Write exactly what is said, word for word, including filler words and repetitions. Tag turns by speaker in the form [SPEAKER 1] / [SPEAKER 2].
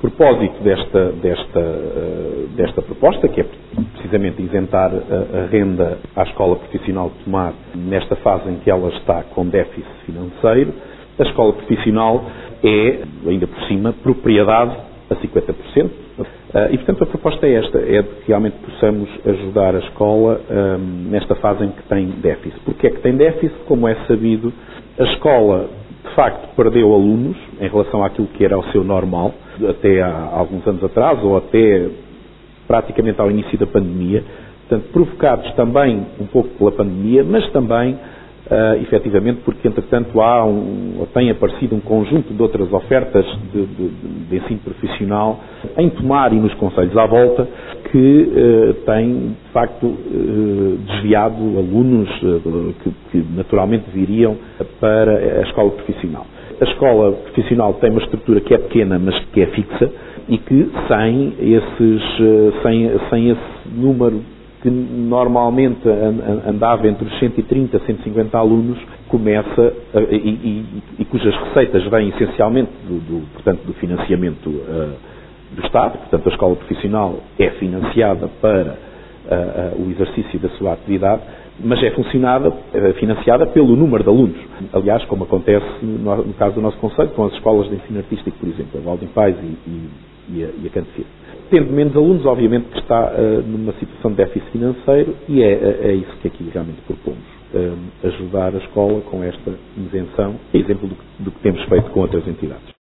[SPEAKER 1] propósito desta, desta, desta proposta, que é precisamente isentar a, a renda à escola profissional de Tomar nesta fase em que ela está com déficit financeiro, a escola profissional é, ainda por cima, propriedade a cinquenta por cento. E, portanto, a proposta é esta, é de que realmente possamos ajudar a escola um, nesta fase em que tem déficit. Porque é que tem déficit? Como é sabido, a escola, de facto, perdeu alunos em relação àquilo que era o seu normal, até há alguns anos atrás, ou até praticamente ao início da pandemia, portanto, provocados também um pouco pela pandemia, mas também, uh, efetivamente, porque, entretanto, há um, ou tem aparecido um conjunto de outras ofertas de, de, de ensino profissional em Tomar e nos concelhos à volta, que uh, têm, de facto, uh, desviado alunos uh, que, que naturalmente viriam para a escola profissional. A escola profissional tem uma estrutura que é pequena, mas que é fixa, e que sem, esses, sem, sem esse número que normalmente andava entre os cento e trinta e cento e cinquenta alunos, começa, a, e, e, e cujas receitas vêm essencialmente do, do, portanto, do financiamento uh, do Estado, portanto a escola profissional é financiada para uh, uh, o exercício da sua atividade, mas é funcionada, financiada pelo número de alunos. Aliás, como acontece no, no caso do nosso concelho, com as escolas de ensino artístico, por exemplo, a Valdim Pais e, e, e a, e a Cantefiro. Tendo menos alunos, obviamente que está uh, numa situação de déficit financeiro, e é, é isso que aqui realmente propomos. Uh, ajudar a escola com esta isenção, é exemplo do, do que temos feito com outras entidades.